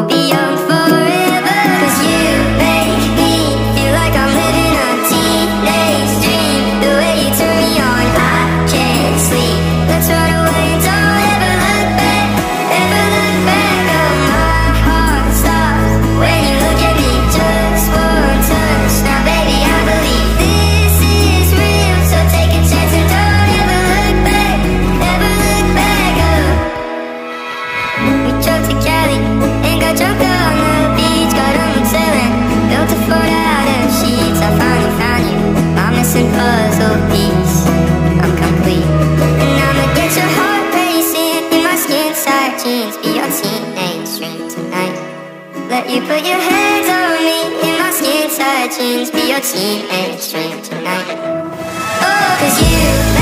be young forever. 'Cause you make me feel like I'm living a teenage dream. The way you turn me on, I can't sleep. Let's run away and don't ever look back. Ever look back. Oh, my heart stops when you look at me. Just one touch, now baby I believe this is real. So take a chance and don't ever look back. Ever look back. Oh, we drove to Cali and got drunk on the beach. Got a motel and built a fort out of sheets. I finally found you, my missing puzzle piece. I'm complete, and I'ma get your heart racing in my skin tight jeans. Be your teenage dream tonight. Let you put your hands on me in my skin tight jeans. Be your teenage dream tonight. Oh, 'cause you